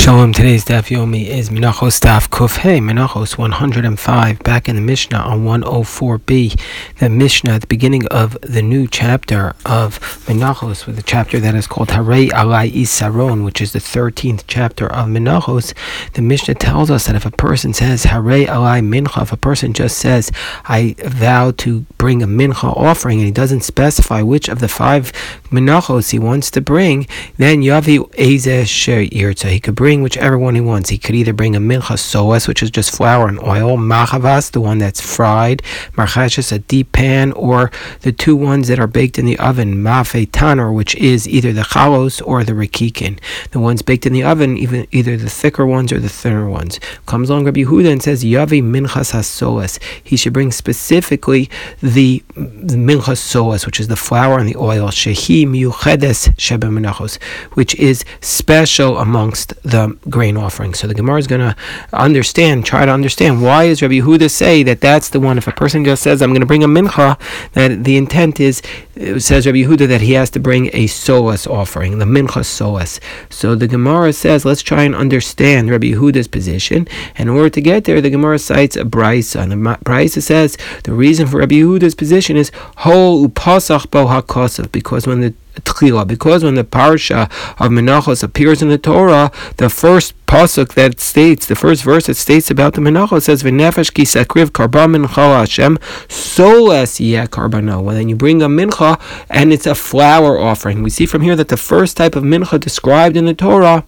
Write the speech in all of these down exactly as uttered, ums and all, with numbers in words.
Shalom, today's Daf Yomi is Menachos Daf Kuf Hey, Menachos one hundred five, back in the Mishnah on one oh four b. The Mishnah at the beginning of the new chapter of Menachos, with the chapter that is called Harei Alai Isaron, which is the thirteenth chapter of Menachos. The Mishnah tells us that if a person says Harei Alai Mincha, if a person just says, I vow to bring a Mincha offering, and he doesn't specify which of the five Menachos he wants to bring, then Yavi Eze Sher Yirtza, he could bring whichever one he wants. He could either bring a mincha soas, which is just flour and oil, machavas, the one that's fried, marchashes, a deep pan, or the two ones that are baked in the oven, mafe tanor, which is either the chalos or the rikikin. The ones baked in the oven, even either the thicker ones or the thinner ones. Comes along Rabbi Yehuda and says, Yavi minchas hasoas. He should bring specifically the, the minchas soas, which is the flour and the oil, shehi miuchedes sheba menachos, which is special amongst the grain offering. So the Gemara is going to understand, try to understand, why does Rabbi Yehuda say that that's the one? If a person just says, I'm going to bring a mincha, that the intent is, it says Rabbi Yehuda, that he has to bring a soas offering, the mincha soas. So the Gemara says, let's try and understand Rabbi Yehuda's position. And in order to get there, the Gemara cites a brisa. And the brisa says the reason for Rabbi Yehuda's position is ho upasach bo hakosav, because when the Because when the parsha of Menachos appears in the Torah, the first pasuk that states, the first verse that states about the Menachos says, "V'nefesh ki sakriv karban mincha Hashem soles yeh karbano." When you bring a mincha and it's a flour offering, we see from here that the first type of mincha described in the Torah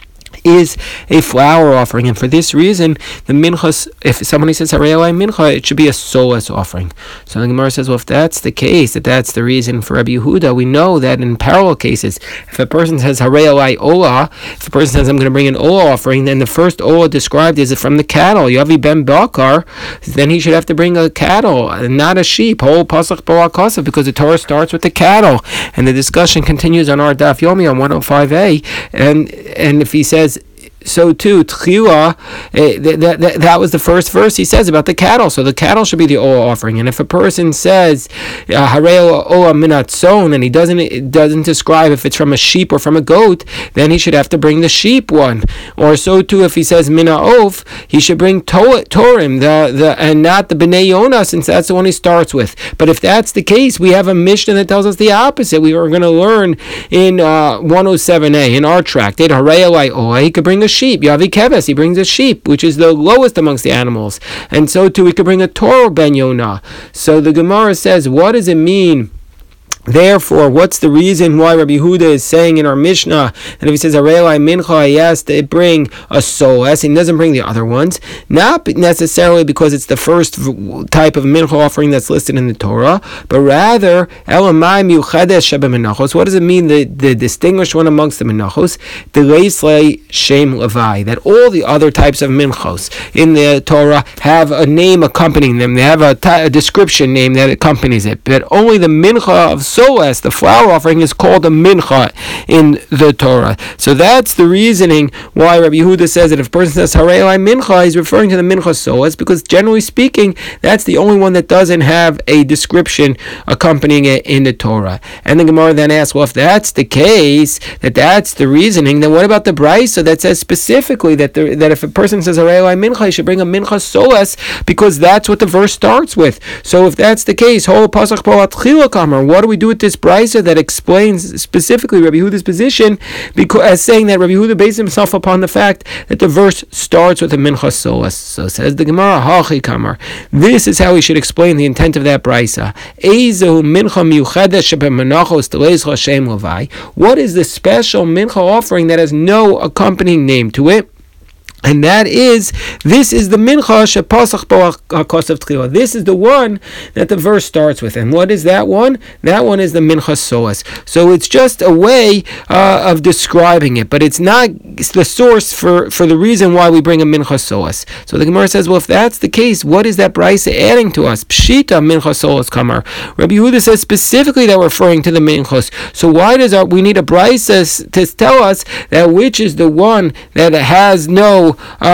is a flour offering, and for this reason, the minchas, if somebody says Harei Alai Mincha, it should be a solas offering. So the Gemara says, well, if that's the case, that that's the reason for Rabbi Yehuda, we know that in parallel cases, if a person says Harei Alai Ola, if a person says I'm going to bring an Ola offering, then the first Ola described is from the cattle, Yavi ben Bakar, then he should have to bring a cattle, not a sheep, whole pasach bo hakasav, because the Torah starts with the cattle, and the discussion continues on our Daf Yomi on one oh five a, and and if he says so too, Tchila, uh, that, that, that was the first verse he says about the cattle. So the cattle should be the Ola offering. And if a person says, Harei Ola Minatzon, and he doesn't it doesn't describe if it's from a sheep or from a goat, then he should have to bring the sheep one. Or so too, if he says Mina Of, he should bring to- Torim, the, the, and not the Bnei Yonah, since that's the one he starts with. But if that's the case, we have a Mishnah that tells us the opposite. We are going to learn in uh, one oh seven a, in our tractate, Harei Alai Ola, he could bring a sheep. Yavi keves, he brings a sheep, which is the lowest amongst the animals. And so too, we could bring a Torah ben Yonah. So the Gemara says, what does it mean? Therefore, what's the reason why Rabbi Yehuda is saying in our Mishnah that if he says Harei Alai Mincha, he has to bring a solas, and he doesn't bring the other ones? Not necessarily because it's the first type of mincha offering that's listed in the Torah, but rather Elamai miuchedes sheba menachos. What does it mean, the, the distinguished one amongst the menachos? The leislei shem levai, that all the other types of minchos in the Torah have a name accompanying them. They have a, t- a description name that accompanies it, but only the mincha of solas, the flour offering, is called a mincha in the Torah. So that's the reasoning why Rabbi Yehuda says that if a person says Harei Alai Mincha, he's referring to the mincha solas, because generally speaking, that's the only one that doesn't have a description accompanying it in the Torah. And the Gemara then asks, well, if that's the case, that that's the reasoning, then what about the brisa that says specifically that the, that if a person says Harei Alai Mincha, he should bring a mincha solas, because that's what the verse starts with. So if that's the case, whole pasach bo atchila kamer, what do we do with this brisa that explains specifically Rabbi Yehuda's position, because as saying that Rabbi Yehuda based himself upon the fact that the verse starts with a mincha solas? So says the Gemara, hachi kamar. This is how we should explain the intent of that brisa. Ezehu mincha miuchedes sheba menachos teleis Hashem levai. What is the special mincha offering that has no accompanying name to it? And that is, this is the mincha shepasach bo hakasav tchila. This is the one that the verse starts with. And what is that one? That one is the mincha soas. So it's just a way uh, of describing it, but it's not the source for, for the reason why we bring a mincha soas. So the Gemara says, well, if that's the case, what is that brisa adding to us? Pshita mincha soas kamar. Rabbi Yehuda says specifically that we're referring to the minchos. So why does our, we need a brisa to tell us that which is the one that has no Uh,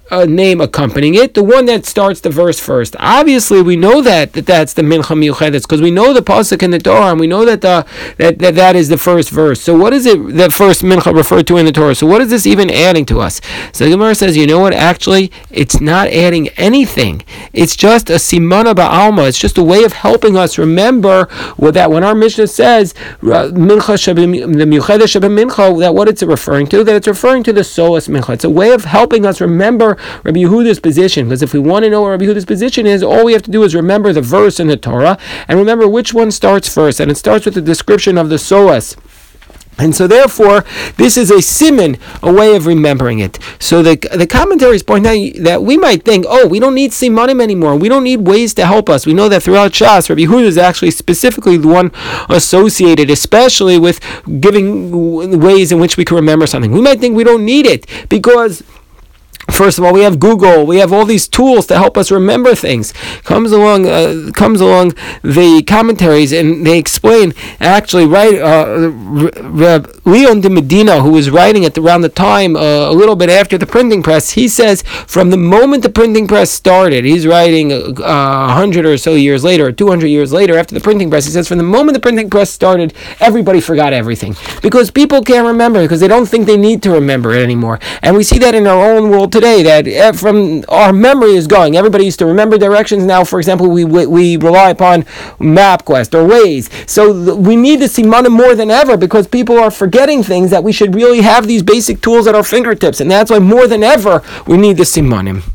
a name accompanying it, the one that starts the verse first. Obviously, we know that, that that's the Mincha Miuchedes, because we know the pasuk in the Torah, and we know that the that, that that is the first verse. So what is it that first Mincha referred to in the Torah? So what is this even adding to us? So the Gemara says, you know what? Actually, it's not adding anything. It's just a simana ba'alma. It's just a way of helping us remember what that when our Mishnah says Mincha Shabim, the Miuchedes Shabim Mincha, that what it's referring to, that it's referring to the Soas Mincha. It's a way of helping us remember Rabbi Yehuda's position, because if we want to know what Rabbi Yehuda's position is, all we have to do is remember the verse in the Torah and remember which one starts first, and it starts with the description of the Soas. And so therefore, this is a siman, a way of remembering it. So the the commentaries point out that we might think, oh, we don't need simanim anymore. We don't need ways to help us. We know that throughout Shas, Rabbi Yehuda is actually specifically the one associated, especially with giving ways in which we can remember something. We might think we don't need it because, first of all, we have Google. We have all these tools to help us remember things. Comes along, uh, comes along the commentaries, and they explain. Actually, right, uh, Reb Leon de Medina, who was writing at the, around the time, uh, a little bit after the printing press, he says from the moment the printing press started, he's writing a uh, hundred or so years later, or two hundred years later after the printing press. He says from the moment the printing press started, everybody forgot everything because people can't remember because they don't think they need to remember it anymore, and we see that in our own world today, that from our memory is going. Everybody used to remember directions. Now, for example, we we, we rely upon MapQuest or Waze. So th- we need the simanim more than ever because people are forgetting things that we should really have these basic tools at our fingertips, and that's why more than ever we need the simanim.